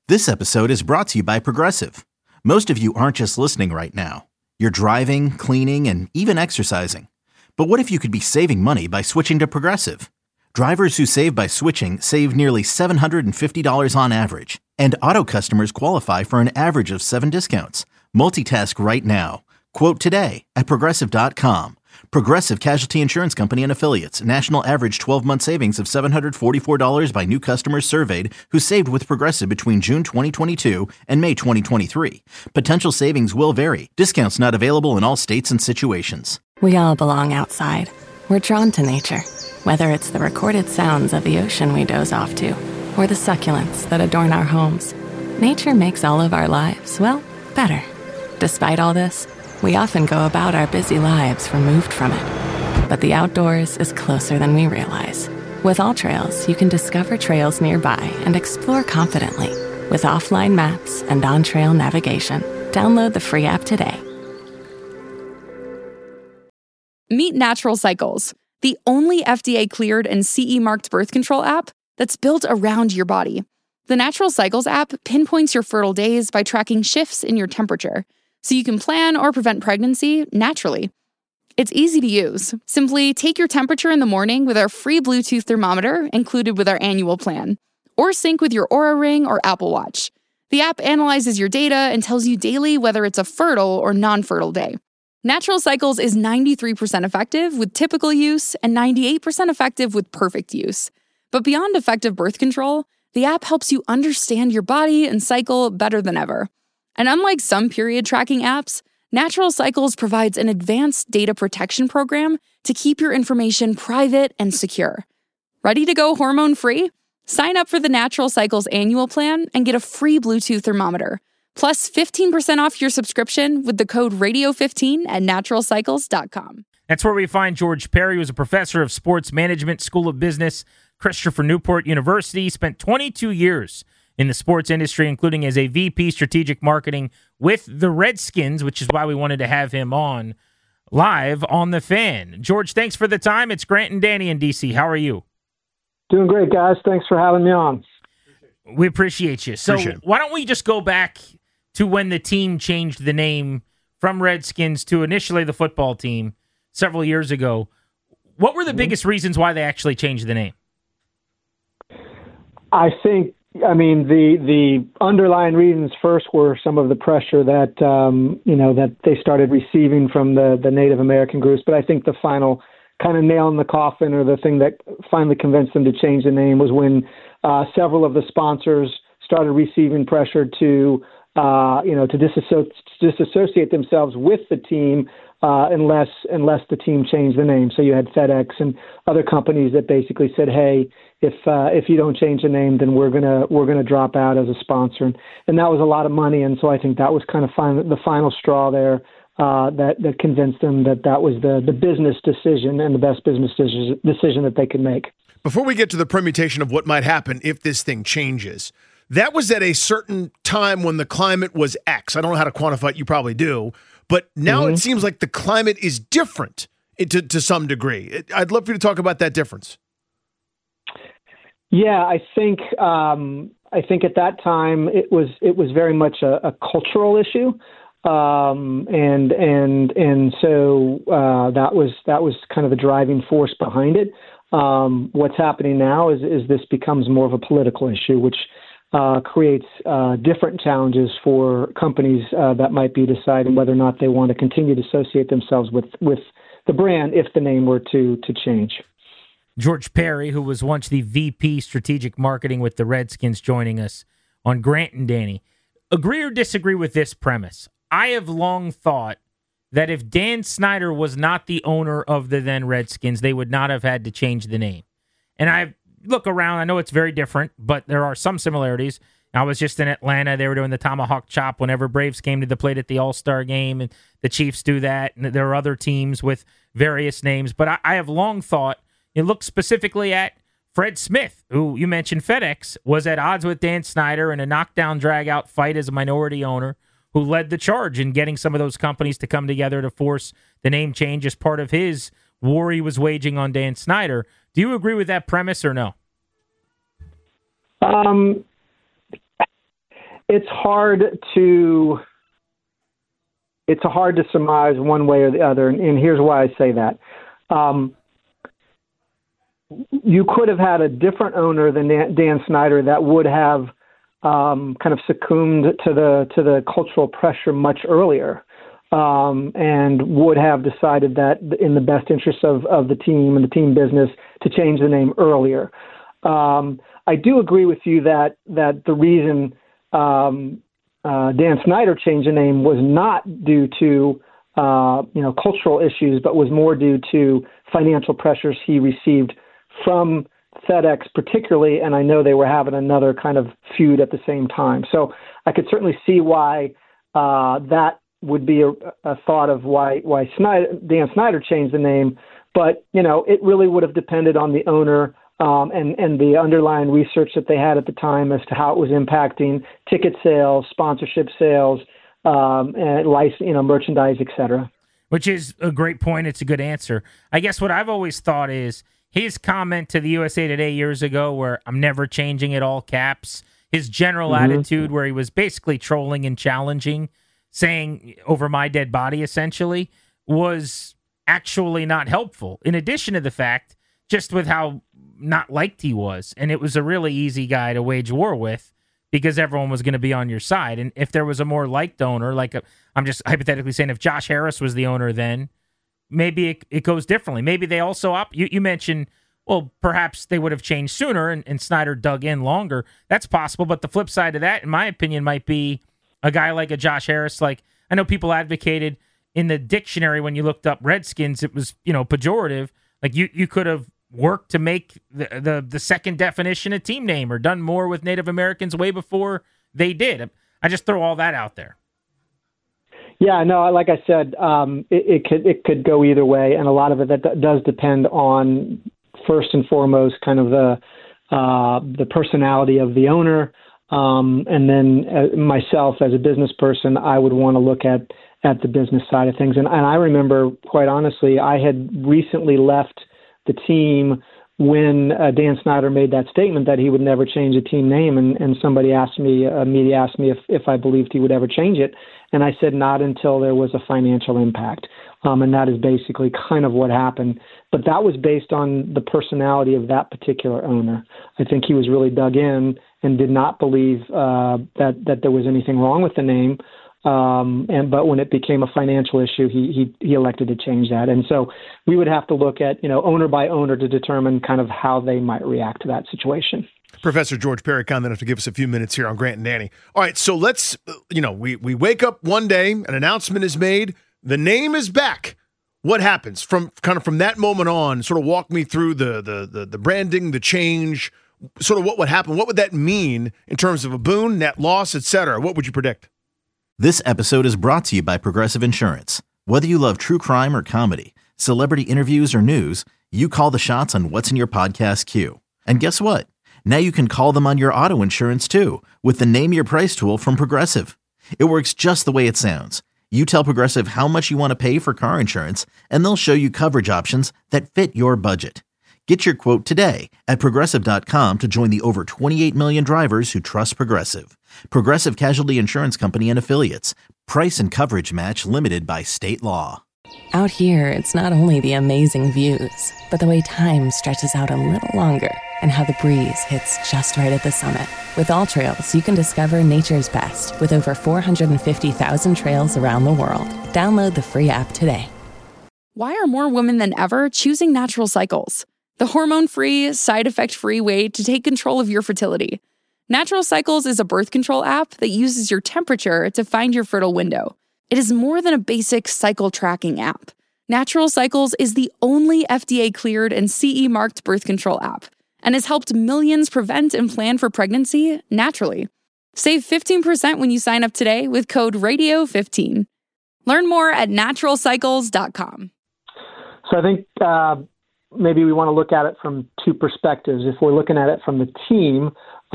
This episode is brought to you by Progressive. Most of you aren't just listening right now. You're driving, cleaning, and even exercising. But what if you could be saving money by switching to Progressive? Drivers who save by switching save nearly $750 on average. And auto customers qualify for an average of 7 discounts. Multitask right now. Quote today at Progressive.com. Progressive Casualty Insurance Company and Affiliates. National average 12-month savings of $744 by new customers surveyed who saved with Progressive between June 2022 and May 2023. Potential savings will vary. Discounts not available in all states and situations. We all belong outside. We're drawn to nature. Whether it's the recorded sounds of the ocean we doze off to, or the succulents that adorn our homes, nature makes all of our lives, well, better. Despite all this, we often go about our busy lives removed from it. But the outdoors is closer than we realize. With AllTrails, you can discover trails nearby and explore confidently. With offline maps and on-trail navigation, download the free app today. Meet Natural Cycles, the only FDA-cleared and CE-marked birth control app that's built around your body. The Natural Cycles app pinpoints your fertile days by tracking shifts in your temperature, so you can plan or prevent pregnancy naturally. It's easy to use. Simply take your temperature in the morning with our free Bluetooth thermometer included with our annual plan, or sync with your Oura Ring or Apple Watch. The app analyzes your data and tells you daily whether it's a fertile or non-fertile day. Natural Cycles is 93% effective with typical use and 98% effective with perfect use. But beyond effective birth control, the app helps you understand your body and cycle better than ever. And unlike some period tracking apps, Natural Cycles provides an advanced data protection program to keep your information private and secure. Ready to go hormone-free? Sign up for the Natural Cycles annual plan and get a free Bluetooth thermometer, plus 15% off your subscription with the code RADIO15 at naturalcycles.com. That's where we find George Perry, who's a professor of sports management, School of Business, Christopher Newport University. He spent 22 years in the sports industry, including as a VP strategic marketing with the Redskins, which is why we wanted to have him on live on The Fan. George, thanks for the time. It's Grant and Danny in D.C. How are you? Doing great, guys. Thanks for having me on. We appreciate you. So why don't we just go back to when the team changed the name from Redskins to initially the football team several years ago. What were the biggest reasons why they actually changed the name? The underlying reasons first were some of the pressure that that they started receiving from the Native American groups. But I think the final kind of nail in the coffin, or the thing that finally convinced them to change the name, was when several of the sponsors started receiving pressure to disassociate themselves with the team unless the team changed the name. So you had FedEx and other companies that basically said, "Hey, if you don't change the name, then we're gonna drop out as a sponsor," and that was a lot of money. And so I think that was kind of the final straw there that convinced them that was the business decision and the best business decision that they could make. Before we get to the permutation of what might happen if this thing changes, that was at a certain time when the climate was X. I don't know how to quantify it. You probably do. But now it seems like the climate is different to some degree. I'd love for you to talk about that difference. Yeah, I think at that time it was very much a cultural issue, and so that was kind of the driving force behind it. What's happening now is this becomes more of a political issue, which creates different challenges for companies that might be deciding whether or not they want to continue to associate themselves with the brand if the name were to change. George Perry, who was once the VP strategic marketing with the Redskins, joining us on Grant and Danny. Agree or disagree with this premise? I have long thought that if Dan Snyder was not the owner of the then Redskins, they would not have had to change the name. And I look around, I know it's very different, but there are some similarities. I was just in Atlanta. They were doing the tomahawk chop whenever Braves came to the plate at the All-Star game, and the Chiefs do that, and there are other teams with various names. But I have long thought, you look specifically at Fred Smith, who you mentioned FedEx, was at odds with Dan Snyder in a knockdown, drag-out fight as a minority owner, who led the charge in getting some of those companies to come together to force the name change as part of his war he was waging on Dan Snyder. Do you agree with that premise or no? It's hard to surmise one way or the other, and here's why I say that. You could have had a different owner than Dan Snyder that would have kind of succumbed to the cultural pressure much earlier, and would have decided that in the best interest of the team and the team business to change the name earlier. I do agree with you that the reason Dan Snyder changed the name was not due to cultural issues, but was more due to financial pressures he received from FedEx particularly, and I know they were having another kind of feud at the same time. So I could certainly see why that would be a thought of why Dan Snyder changed the name, but it really would have depended on the owner and the underlying research that they had at the time as to how it was impacting ticket sales, sponsorship sales, and merchandise, et cetera. Which is a great point. It's a good answer. I guess what I've always thought is his comment to the USA Today years ago where I'm never changing it, all caps, his general attitude where he was basically trolling and challenging, saying over my dead body essentially, was actually not helpful. In addition to the fact, just with how not liked he was, and it was a really easy guy to wage war with because everyone was going to be on your side. And if there was a more liked owner, I'm just hypothetically saying if Josh Harris was the owner then, maybe it goes differently. Maybe they also you mentioned, well, perhaps they would have changed sooner and Snyder dug in longer. That's possible, but the flip side of that, in my opinion, might be a guy like a Josh Harris. Like, I know people advocated in the dictionary when you looked up Redskins, it was, pejorative. Like, you could have worked to make the second definition a team name or done more with Native Americans way before they did. I just throw all that out there. Yeah, no, like I said, it could go either way, and a lot of it that does depend on, first and foremost, kind of the personality of the owner, and then myself as a business person, I would want to look at the business side of things. And I remember, quite honestly, I had recently left the team when Dan Snyder made that statement that he would never change the team name, and somebody asked me, media asked me if I believed he would ever change it, and I said not until there was a financial impact, and that is basically kind of what happened. But that was based on the personality of that particular owner. I think he was really dug in and did not believe that there was anything wrong with the name. But when it became a financial issue, he elected to change that. And so we would have to look at, owner by owner to determine kind of how they might react to that situation. Professor George Perry, kind enough to give us a few minutes here on Grant and Danny. All right, so let's, we wake up one day, an announcement is made, the name is back. What happens from that moment on? Sort of walk me through the branding, the change, sort of what would happen. What would that mean in terms of a boon, net loss, et cetera? What would you predict? This episode is brought to you by Progressive Insurance. Whether you love true crime or comedy, celebrity interviews or news, you call the shots on what's in your podcast queue. And guess what? Now you can call them on your auto insurance too with the Name Your Price tool from Progressive. It works just the way it sounds. You tell Progressive how much you want to pay for car insurance, and they'll show you coverage options that fit your budget. Get your quote today at Progressive.com to join the over 28 million drivers who trust Progressive. Progressive Casualty Insurance Company and Affiliates. Price and coverage match limited by state law. Out here, it's not only the amazing views, but the way time stretches out a little longer and how the breeze hits just right at the summit. With All Trails, you can discover nature's best with over 450,000 trails around the world. Download the free app today. Why are more women than ever choosing Natural Cycles? The hormone-free, side-effect-free way to take control of your fertility. Natural Cycles is a birth control app that uses your temperature to find your fertile window. It is more than a basic cycle tracking app. Natural Cycles is the only FDA-cleared and CE-marked birth control app and has helped millions prevent and plan for pregnancy naturally. Save 15% when you sign up today with code RADIO15. Learn more at naturalcycles.com. So I think maybe we want to look at it from two perspectives. If we're looking at it from the team,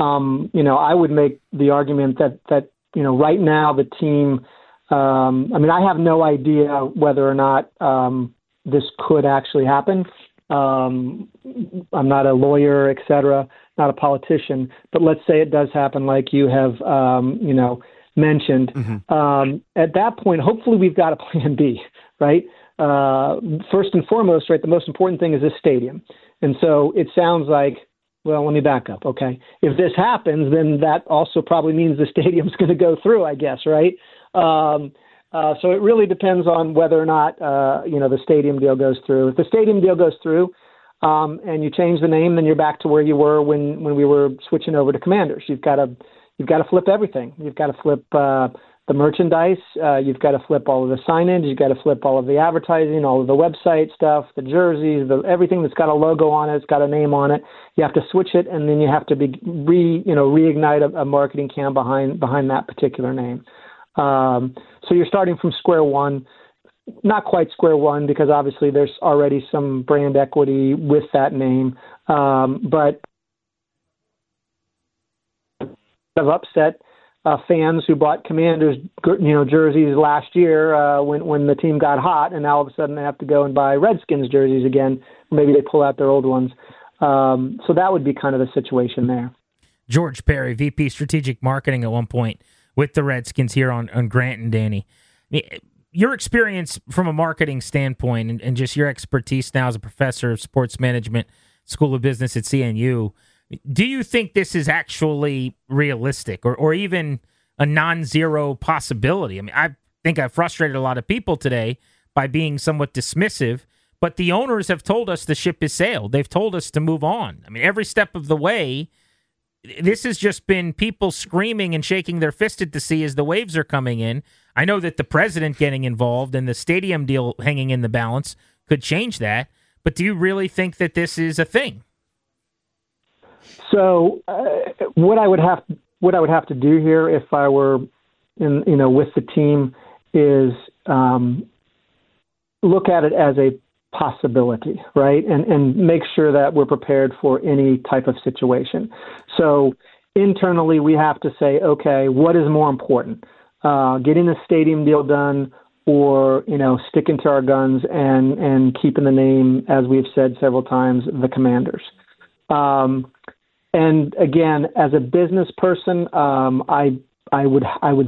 I would make the argument that right now the team, I have no idea whether or not this could actually happen. I'm not a lawyer, et cetera. not a politician, but let's say it does happen, like you have, mentioned. At that point, hopefully we've got a plan B, right? First and foremost, right, the most important thing is this stadium. And so it sounds like, well, let me back up. Okay. If this happens, then that also probably means the stadium's going to go through, I guess, right? So it really depends on whether or not, the stadium deal goes through. If the stadium deal goes through, and you change the name, then you're back to where you were when we were switching over to Commanders. You've got to flip everything. You've got to flip the merchandise. You've got to flip all of the signage. You've got to flip all of the advertising, all of the website stuff, the jerseys, everything that's got a logo on it, it's got a name on it. You have to switch it, and then you have to reignite a marketing campaign behind that particular name. So you're starting from square one. Not quite square one, because obviously there's already some brand equity with that name, but have upset fans who bought Commanders, jerseys last year when the team got hot, and now all of a sudden they have to go and buy Redskins jerseys again. Maybe they pull out their old ones. So that would be kind of the situation there. George Perry, VP Strategic Marketing at one point with the Redskins here on Grant and Danny. Your experience from a marketing standpoint and just your expertise now as a professor of sports management, School of Business at CNU, do you think this is actually realistic or even a non-zero possibility? I mean, I think I've frustrated a lot of people today by being somewhat dismissive, but the owners have told us the ship has sailed. They've told us to move on. I mean, every step of the way, this has just been people screaming and shaking their fist at the sea as the waves are coming in. I know that the president getting involved and the stadium deal hanging in the balance could change that, but do you really think that this is a thing? So what I would have to do here if I were with the team is look at it as a possibility, right? And make sure that we're prepared for any type of situation. So internally, we have to say, okay, what is more important? Getting the stadium deal done, or sticking to our guns and keeping the name, as we've said several times, the Commanders. And again, as a business person, I would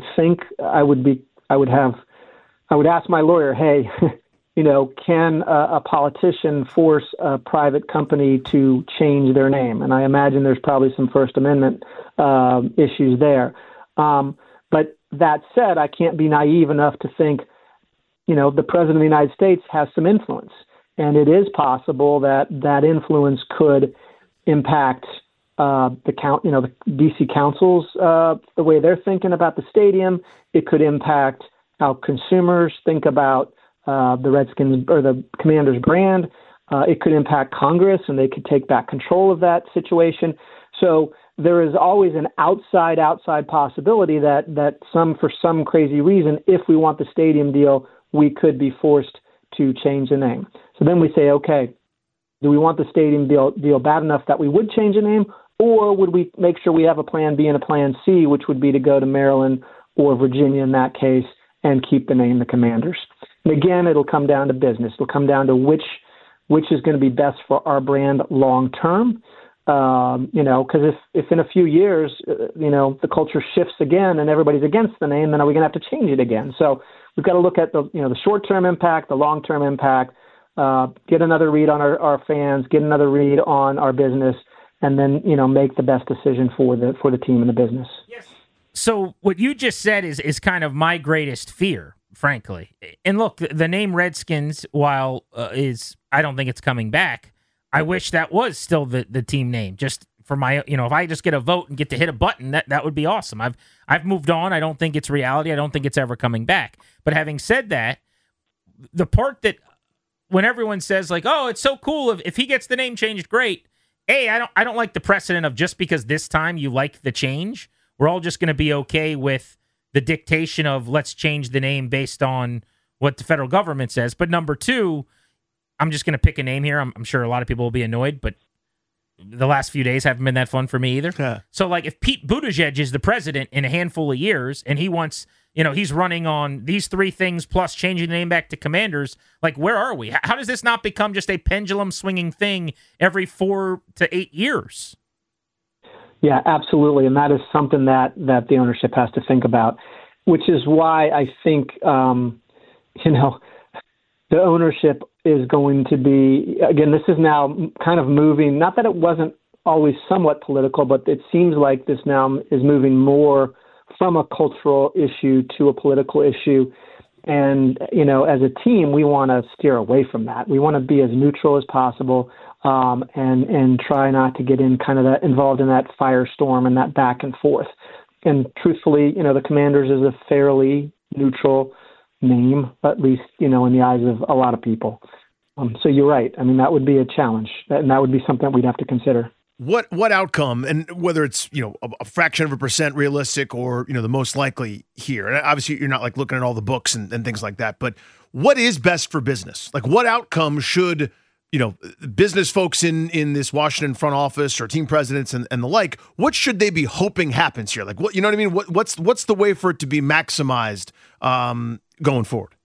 ask my lawyer, hey, can a politician force a private company to change their name? And I imagine there's probably some First Amendment issues there. But that said, I can't be naive enough to think, the President of the United States has some influence, and it is possible that that influence could impact the DC councils, the way they're thinking about the stadium. It could impact how consumers think about the Redskins or the Commanders brand. It could impact Congress, and they could take back control of that situation. So there is always an outside possibility that for some crazy reason, if we want the stadium deal, we could be forced to change the name. So then we say, okay, do we want the stadium deal bad enough that we would change the name, or would we make sure we have a plan B and a plan C, which would be to go to Maryland or Virginia in that case and keep the name the Commanders? And again, it'll come down to business. It'll come down to which is going to be best for our brand long term. Because if in a few years, the culture shifts again and everybody's against the name, then are we going to have to change it again? So we've got to look at the short-term impact, the long-term impact, get another read on our fans, get another read on our business, and then, make the best decision for the team and the business. Yes. So what you just said is kind of my greatest fear, frankly. And look, the name Redskins, while I don't think it's coming back, I wish that was still the team name. Just for my, if I just get a vote and get to hit a button, that would be awesome. I've moved on. I don't think it's reality. I don't think it's ever coming back. But having said that, the part that when everyone says like, oh, it's so cool if he gets the name changed, great. I don't like the precedent of just because this time you like the change, we're all just going to be okay with the dictation of let's change the name based on what the federal government says. But number two, I'm just going to pick a name here. I'm sure a lot of people will be annoyed, but the last few days haven't been that fun for me either. Yeah. So, like, if Pete Buttigieg is the president in a handful of years and he wants, he's running on these three things plus changing the name back to Commanders, like, where are we? How does this not become just a pendulum swinging thing every 4 to 8 years? Yeah, absolutely. And that is something that the ownership has to think about, which is why I think, the ownership is going to be, again, this is now kind of moving, not that it wasn't always somewhat political, but it seems like this now is moving more from a cultural issue to a political issue. And, as a team, we want to steer away from that. We want to be as neutral as possible, and try not to get involved in that firestorm and that back and forth. And truthfully, the Commanders is a fairly neutral name, at least, in the eyes of a lot of people. So you're right. I mean, that would be a challenge, and that would be something we'd have to consider. What outcome, and whether it's a fraction of a percent realistic or the most likely here, and obviously you're not like looking at all the books and things like that, but what is best for business? Like, what outcome should business folks in this Washington front office or team presidents and the like, what should they be hoping happens here? Like, what, you know what I mean? What's the way for it to be maximized going forward?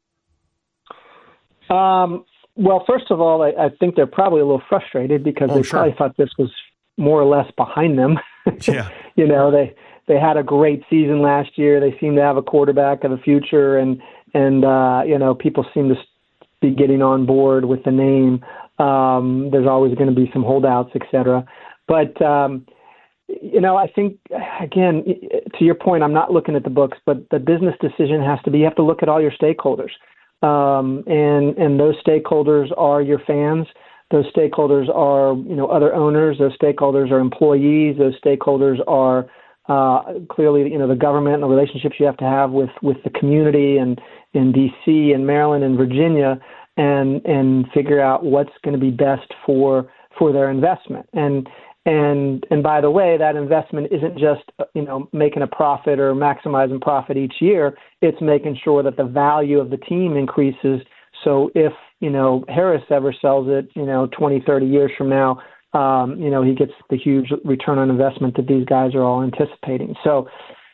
Well, first of all, I think they're probably a little frustrated because probably thought this was more or less behind them. Yeah. They had a great season last year. They seem to have a quarterback of the future, and people seem to be getting on board with the name. There's always going to be some holdouts, et cetera. But, I think, again, to your point, I'm not looking at the books, but the business decision has to be, you have to look at all your stakeholders. And those stakeholders are your fans. Those stakeholders are, other owners. Those stakeholders are employees. Those stakeholders are clearly, the government and the relationships you have to have with the community and in D.C. and Maryland and Virginia, and figure out what's going to be best for their investment. And by the way, that investment isn't just, making a profit or maximizing profit each year. It's making sure that the value of the team increases. So if, Harris ever sells it, 20, 30 years from now, he gets the huge return on investment that these guys are all anticipating. So,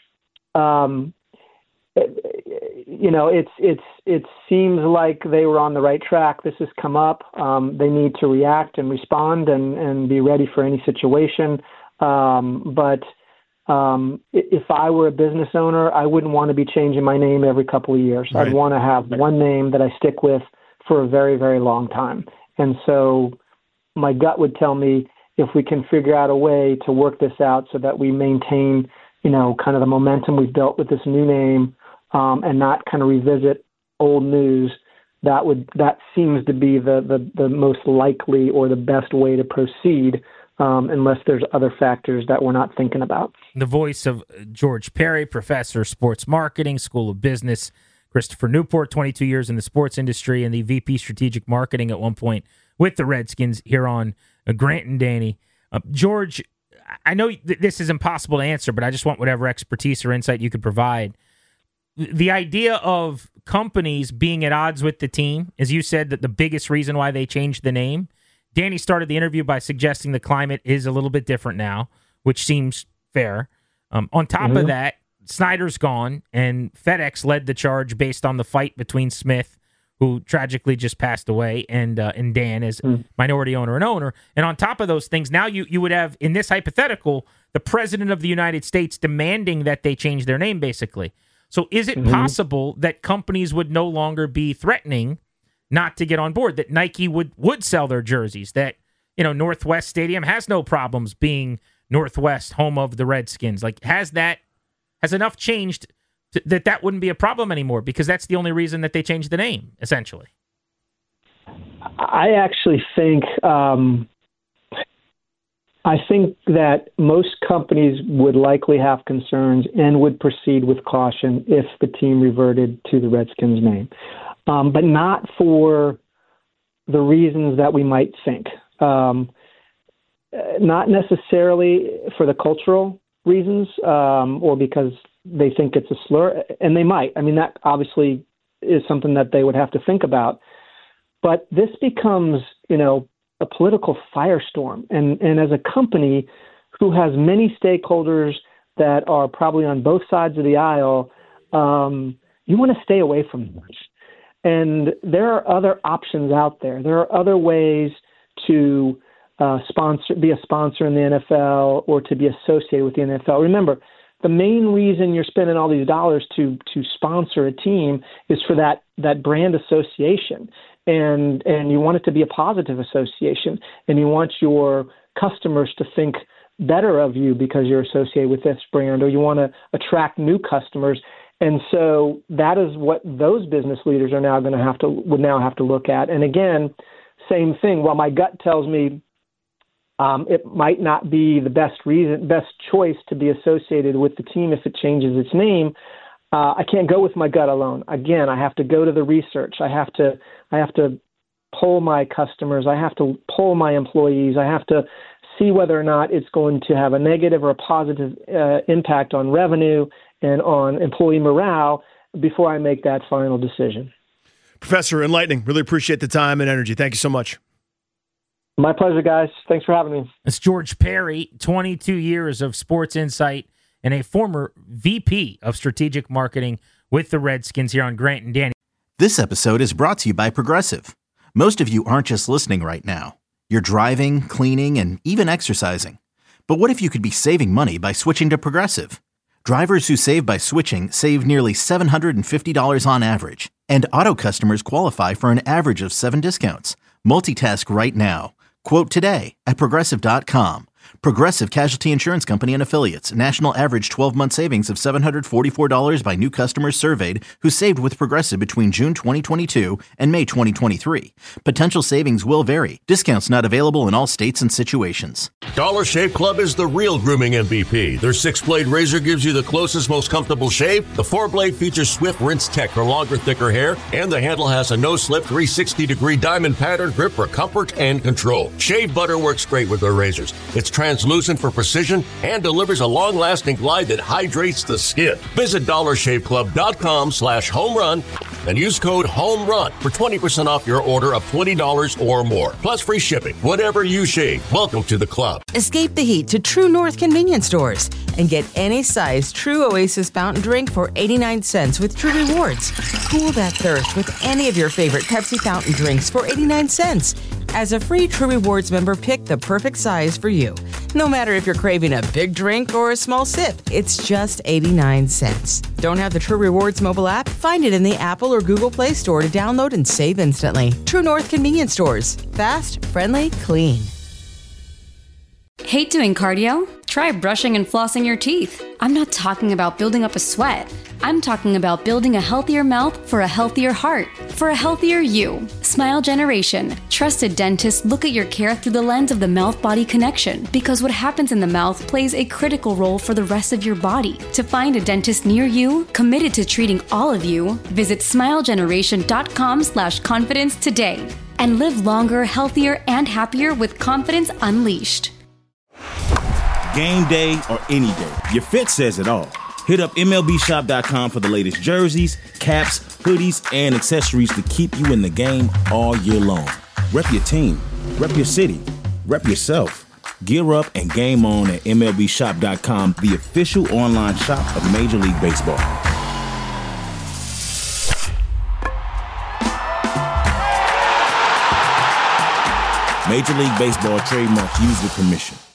it seems like they were on the right track. This has come up. They need to react and respond and be ready for any situation. But if I were a business owner, I wouldn't want to be changing my name every couple of years. Right. I'd want to have one name that I stick with for a very, very long time. And so my gut would tell me if we can figure out a way to work this out so that we maintain, kind of the momentum we've built with this new name, and not kind of revisit old news, that seems to be the most likely or the best way to proceed, unless there's other factors that we're not thinking about. The voice of George Perry, professor of sports marketing, School of Business. Christopher Newport, 22 years in the sports industry and the VP strategic marketing at one point with the Redskins here on Grant and Danny. George, I know this is impossible to answer, but I just want whatever expertise or insight you could provide. The idea of companies being at odds with the team, as you said, that the biggest reason why they changed the name. Danny started the interview by suggesting the climate is a little bit different now, which seems fair. On top of that, Snyder's gone, and FedEx led the charge based on the fight between Smith, who tragically just passed away, and Dan as minority owner and owner. And on top of those things, now you would have, in this hypothetical, the President of the United States demanding that they change their name, basically. So is it possible that companies would no longer be threatening not to get on board, that Nike would sell their jerseys, that Northwest Stadium has no problems being Northwest, home of the Redskins? Like, has enough changed that wouldn't be a problem anymore, because that's the only reason that they changed the name, essentially? I actually think that most companies would likely have concerns and would proceed with caution if the team reverted to the Redskins name, but not for the reasons that we might think. Not necessarily for the cultural reasons, or because they think it's a slur, and they might. I mean, that obviously is something that they would have to think about. But this becomes, a political firestorm. And as a company who has many stakeholders that are probably on both sides of the aisle, you want to stay away from this. And there are other options out there. There are other ways to be a sponsor in the NFL or to be associated with the NFL. Remember, the main reason you're spending all these dollars to sponsor a team is for that brand association, and you want it to be a positive association, and you want your customers to think better of you because you're associated with this brand, or you want to attract new customers. And so that is what those business leaders are now would now have to look at. And again, same thing. While my gut tells me it might not be the best choice to be associated with the team if it changes its name, I can't go with my gut alone. Again, I have to go to the research. I have to poll my customers. I have to poll my employees. I have to see whether or not it's going to have a negative or a positive impact on revenue and on employee morale before I make that final decision. Professor, enlightening. Really appreciate the time and energy. Thank you so much. My pleasure, guys. Thanks for having me. It's George Perry, 22 years of sports insight and a former VP of strategic marketing with the Redskins here on Grant and Danny. This episode is brought to you by Progressive. Most of you aren't just listening right now. You're driving, cleaning, and even exercising. But what if you could be saving money by switching to Progressive? Drivers who save by switching save nearly $750 on average. And auto customers qualify for an average of 7 discounts. Multitask right now. Quote today at Progressive.com. Progressive Casualty Insurance Company and Affiliates. National average 12-month savings of $744 by new customers surveyed who saved with Progressive between June 2022 and May 2023. Potential savings will vary. Discounts not available in all states and situations. Dollar Shave Club is the real grooming MVP. Their 6-blade razor gives you the closest, most comfortable shave. The 4-blade features swift rinse tech for longer, thicker hair. And the handle has a no-slip 360-degree diamond pattern grip for comfort and control. Shave butter works great with their razors. It's translucent for precision and delivers a long-lasting glide that hydrates the skin. Visit dollarshaveclub.com/homerun and use code HOMERUN for 20% off your order of $20 or more. Plus free shipping. Whatever you shave, welcome to the club. Escape the heat to True North convenience stores and get any size True Oasis fountain drink for 89 cents with True Rewards. Cool that thirst with any of your favorite Pepsi fountain drinks for 89 cents. As a free True Rewards member, pick the perfect size for you. No matter if you're craving a big drink or a small sip, it's just 89 cents. Don't have the True Rewards mobile app? Find it in the Apple or Google Play Store to download and save instantly. True North convenience stores. Fast, friendly, clean. Hate doing cardio? Try brushing and flossing your teeth. I'm not talking about building up a sweat. I'm talking about building a healthier mouth for a healthier heart, for a healthier you. Smile Generation. Trusted dentists look at your care through the lens of the mouth-body connection, because what happens in the mouth plays a critical role for the rest of your body. To find a dentist near you, committed to treating all of you, visit smilegeneration.com/confidence today and live longer, healthier, and happier with confidence unleashed. Game day or any day, your fit says it all. Hit up MLBshop.com for the latest jerseys, caps, hoodies, and accessories to keep you in the game all year long. Rep your team, rep your city, rep yourself. Gear up and game on at MLBshop.com, the official online shop of Major League Baseball. Major League Baseball trademark used with permission.